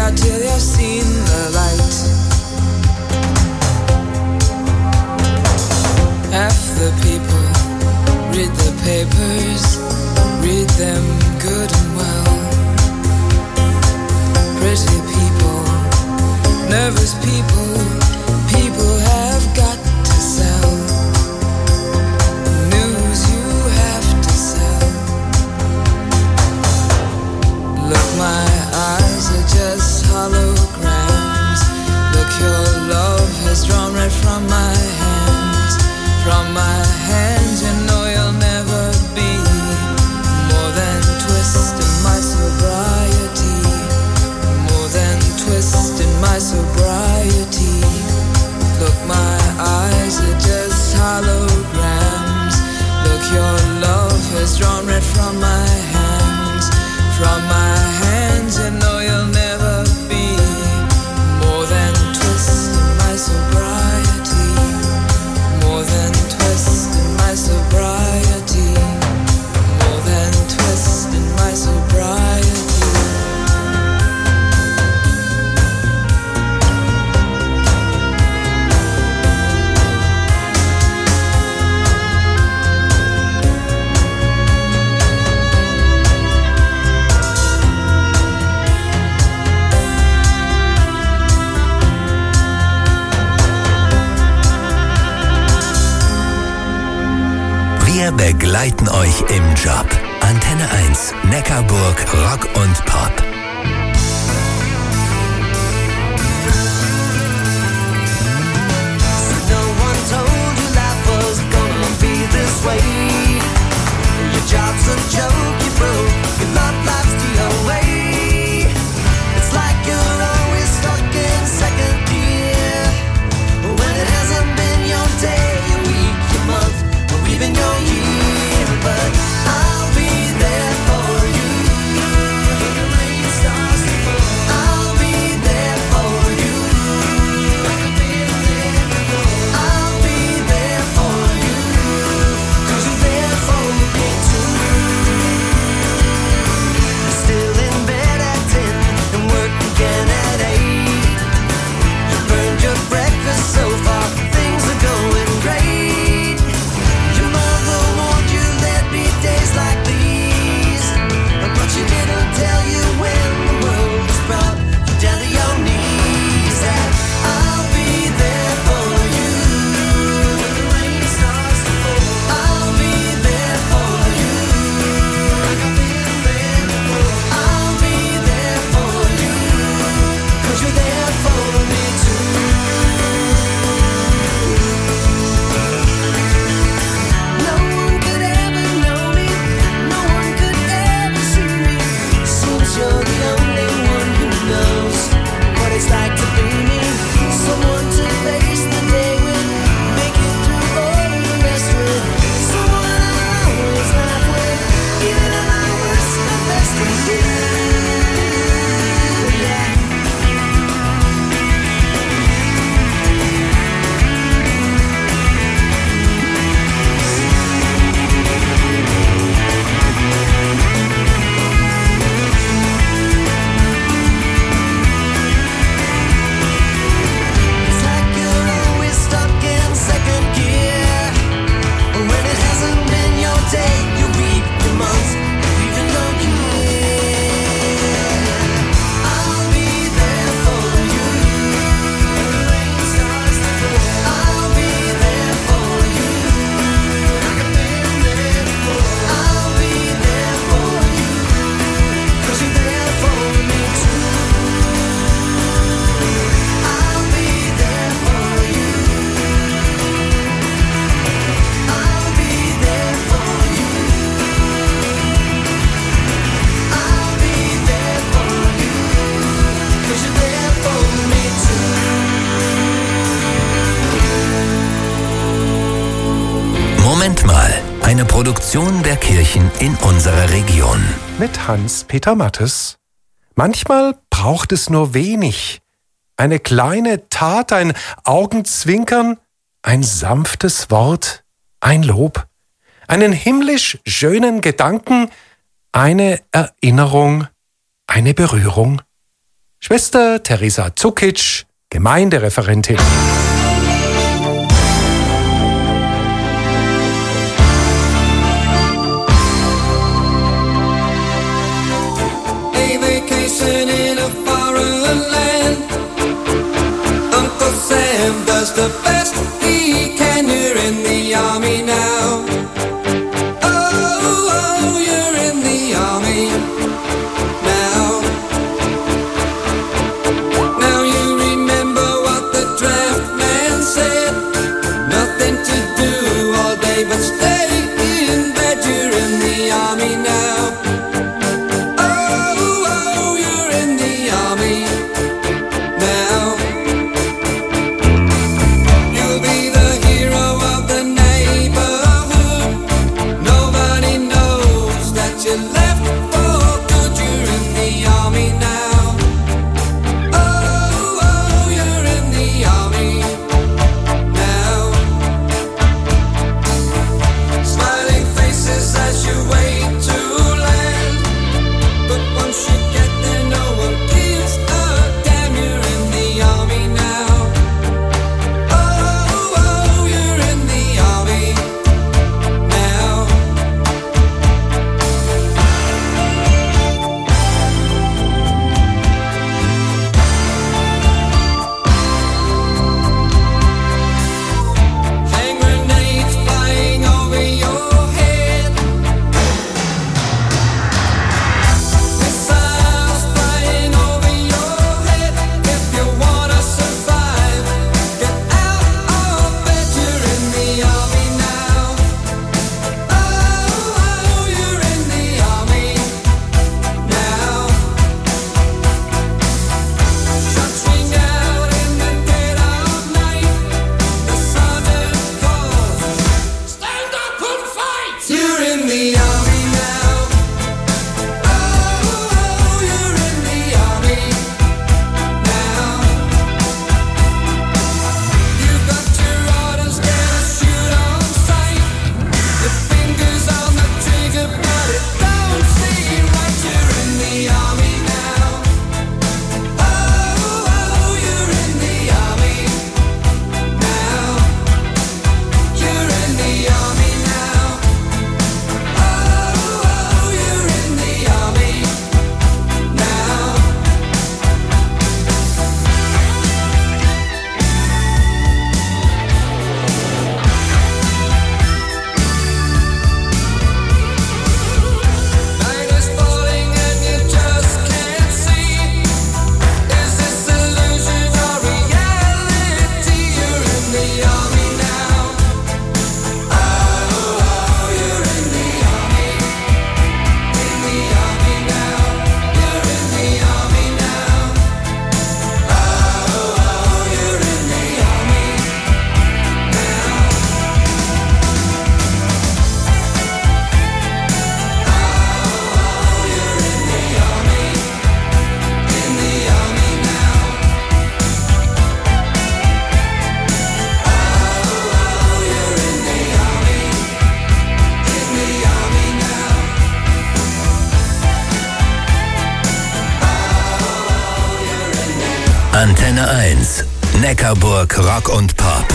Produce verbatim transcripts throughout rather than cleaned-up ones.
out till you've seen the light. Half the people read the papers, read them good and well. Pretty people, nervous people, people have got to sell. News you have to sell. Look, my eyes are just holograms. Look, your love has drawn right from my hands. From my hands, you know you'll never be more than twist in my sobriety. More than twist in my sobriety. Look, my eyes are just holograms. Look, your love has drawn red from my hands. From my hands, you know you'll never be more than twist in my sobriety. More than twist in my sobriety. More than twist in my sobriety. Wir begleiten euch im Job. Antenne eins, Neckarburg, Rock und Pop. No one told you life was gonna be this way. Your job's a joke, you broke. Your love life's the way. It's like you're always stuck in second gear. When it hasn't been your day, your week, your month, or even your year. But I'll be there for you when the rain starts to fall. I'll be there for you like I've been there before. I'll be there for you 'cause you're there for me too. You're still in bed at ten and work again at eight. You burned your breakfast so far, things are going great. Your mother warned you there'd be days like these, but she didn't tell you when the world was brought you down to your knees. That I'll be there for you when the rain starts to fall. I'll be there for you like I've been there before. I'll be there for you 'cause you're there for me too. No one could ever know me, no one could ever see me. Seems you're the only one who knows what it's like to be me. Someone to face the day with, make it through all the rest with. Someone I always laugh with, even at my worst and best with you. Yeah. It's like you're always stuck in second gear. When it hasn't been your day, your week, your month, or even your year. I'll be there for you when the rain starts to fall. I'll be there for you like I've been there before. I'll be there for you 'cause you're there for me too. I'll be there for you. I'll be there for you. I'll be there for you 'cause you're there for me too. Moment mal, eine Produktion der Kirchen in unserer Region. Mit Hans-Peter Mattes. Manchmal braucht es nur wenig. Eine kleine Tat, ein Augenzwinkern, ein sanftes Wort, ein Lob, einen himmlisch schönen Gedanken, eine Erinnerung, eine Berührung. Schwester Teresa Zukic, Gemeindereferentin. A vacation in a foreign land. Uncle Sam does the best he can. You're in the army now. Oh, oh, you're in the army now. Now you remember what the draft man said. Nothing to do all day but stay in bed. You're in the army now. Oh, oh, you're in the army now. You'll be the hero of the neighborhood. Nobody knows that you left for good. You're in the army now. Oh, oh, you're in the army now. Smiling faces as you wait to land. But once you get there, no one gives a damn. You're in the army now. Oh, oh, you're in the army now. Hand grenades flying over your head. Missiles flying over your head. If you wanna survive, get out of bed. You're in the army now. Oh, oh, you're in the army now. Shots ring out in the dead of night. The sergeant calls, stand up and fight. You're in the army now. Oh, oh, you're in the army now. You've got your orders, get a shoot on sight. Your fingers on the trigger, but it don't seem right. You're in the army now. Oh, oh, you're in the army now. You're in the army now. Oh, oh, you're in the army now. Night is falling and you just can't see. Is this illusion or reality? You're in the army now. Oh, oh, you're in the army. In the army now. You're in the army now. Oh, oh, you're in the army now. Oh, you're in the army. In the army now. Oh, you're in the army. In the army now. Antenne eins. Neckarburg Rock und Pop.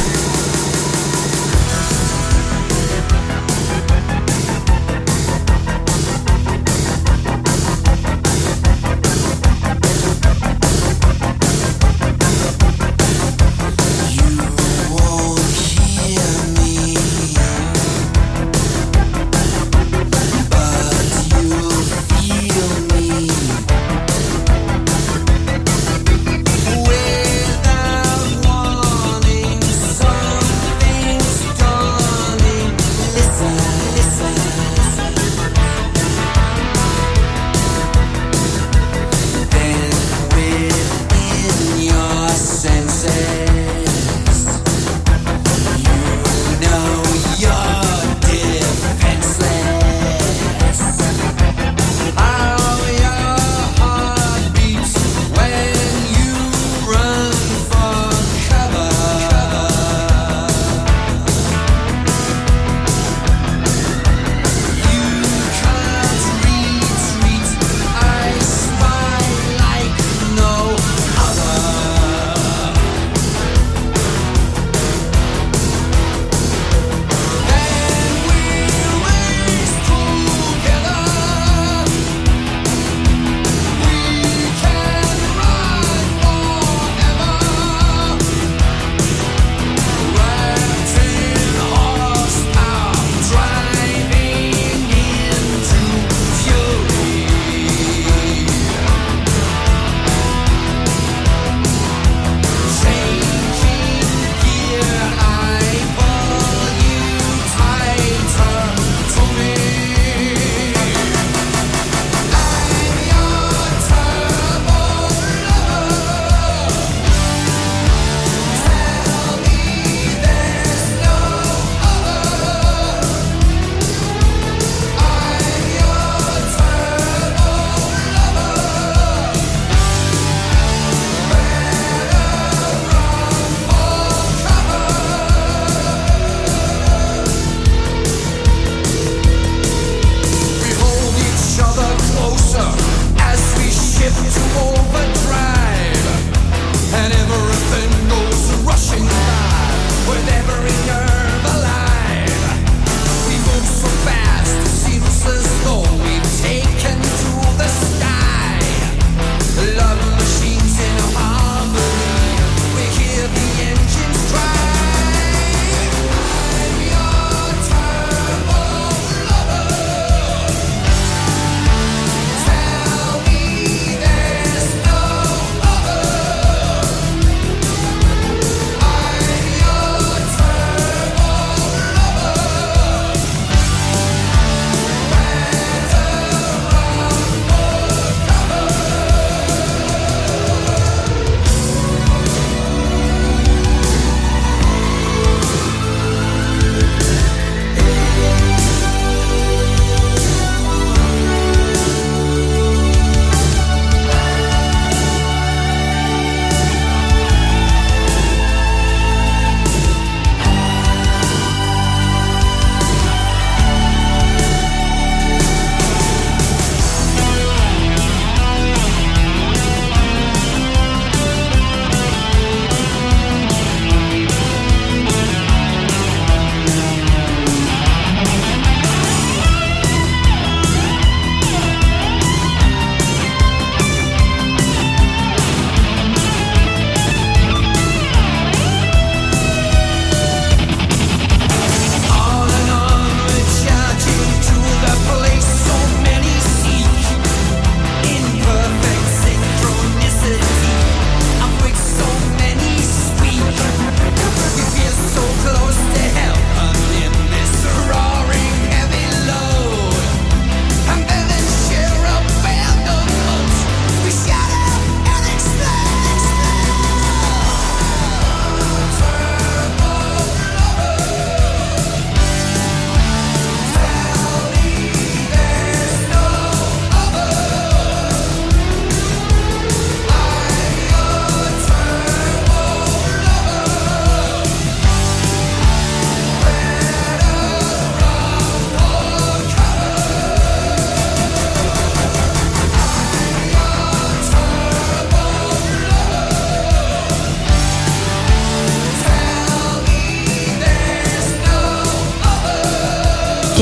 Without warning, so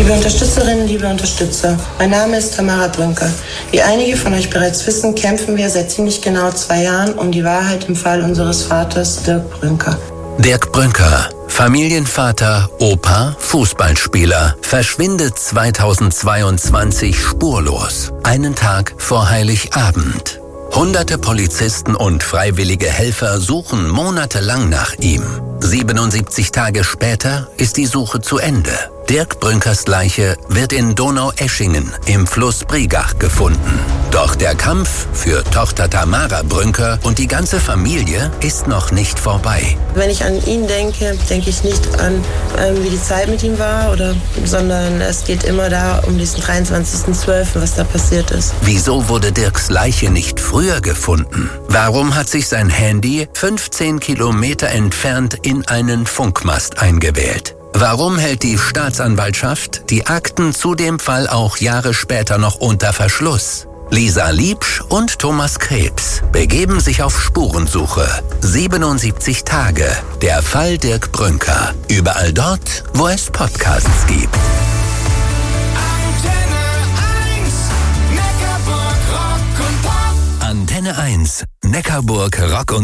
Liebe Unterstützerinnen, liebe Unterstützer, mein Name ist Tamara Brünker. Wie einige von euch bereits wissen, kämpfen wir seit ziemlich genau zwei Jahren um die Wahrheit im Fall unseres Vaters Dirk Brünker. Dirk Brünker, Familienvater, Opa, Fußballspieler, verschwindet zweitausendzweiundzwanzig spurlos, einen Tag vor Heiligabend. Hunderte Polizisten und freiwillige Helfer suchen monatelang nach ihm. siebenundsiebzig Tage später ist die Suche zu Ende. Dirk Brünkers Leiche wird in Donaueschingen im Fluss Brigach gefunden. Doch der Kampf für Tochter Tamara Brünker und die ganze Familie ist noch nicht vorbei. Wenn ich an ihn denke, denke ich nicht an, ähm, wie die Zeit mit ihm war, oder, sondern es geht immer da um diesen dreiundzwanzigsten zwölften, was da passiert ist. Wieso wurde Dirks Leiche nicht früher gefunden? Warum hat sich sein Handy fünfzehn Kilometer entfernt in einen Funkmast eingewählt? Warum hält die Staatsanwaltschaft die Akten zu dem Fall auch Jahre später noch unter Verschluss? Lisa Liebsch und Thomas Krebs begeben sich auf Spurensuche. siebenundsiebzig Tage, der Fall Dirk Brünker. Überall dort, wo es Podcasts gibt. Antenne eins, Neckarburg Rock und